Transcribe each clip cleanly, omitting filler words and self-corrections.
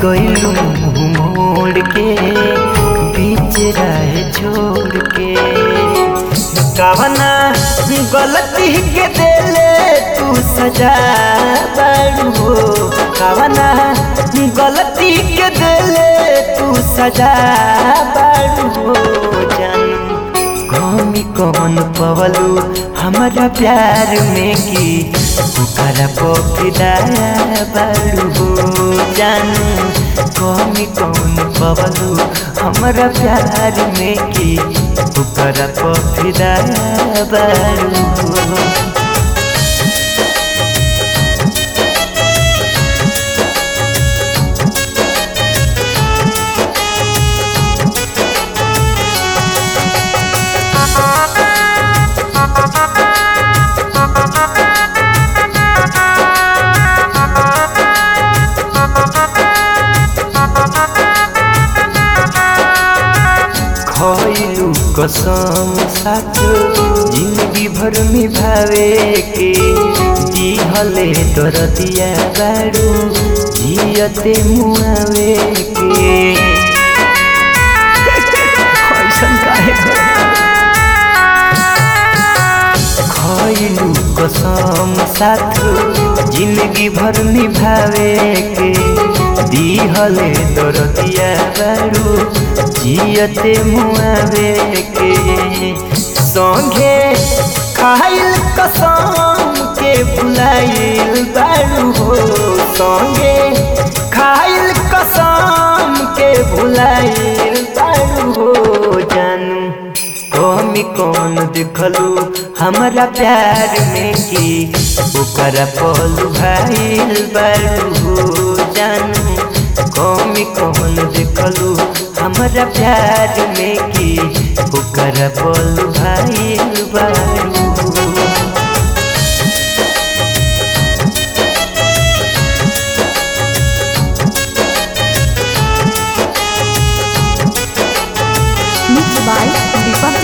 गइलू मुँह मोड़ के बीच राह छोड़ के। कवना गलती के देले तू सजा बारू हो, कवना गलती के देले तू सजा बारू हो। जानू कमी कौन पवलू हमारा प्यार में की ओकरा फिदा बारू हो। जानू कमी कौन पवलू हमारा प्यार में की ओकरा फिदा बारू हो। खइलू कसम साथ जिंदगी भर निभावे के, दिहले दरदिया बारू जियते मुआवे के। खइलू कसम साथ जिंदगी भर निभावे के, दिहले दरदिया बारू जियते मुआवे के। संगे खाइल कसम के भुलाइल बारू हो, संगे खाइल कसम के भुलाइल बारू हो। जानू कमी कौन देखलू हमारा प्यार में की ओकरा पलू भाइल बारू हो। जानू कमी कौन देखलू हमारा प्यार में की ओकरा पलू भाइल बारू हो। Mixed by Deepak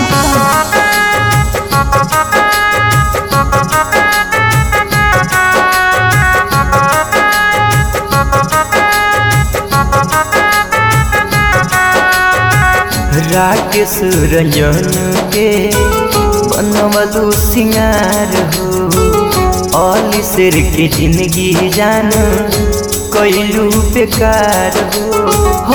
Rakesh Ranjan के बनवलू सिंगार हो, अली शेर की जिंदगी जान कइलू बेकार हो।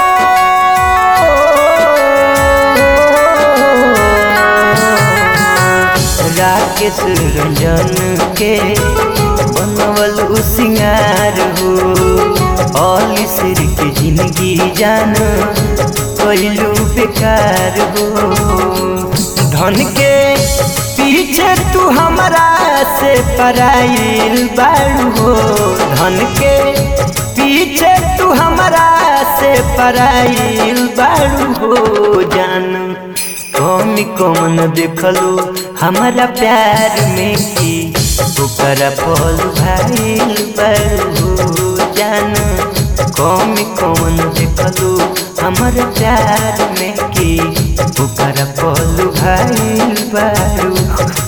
राकेश रंजन के बनवलू सिंगार हो, अली शेर की जिंदगी जान कइलू बेकार हो। धन के पीछे तू हमरा से पराइल बारू हो, धन के पीछे तू हमरा से पराइल बारू हो। जानू कमी कौन देखलू हमारा प्यार में की ओकरा पलू भाइल बारू हो। जानू कमी कौन देखलू हमारा प्यार में की ओकरा पलू भाइल बारू।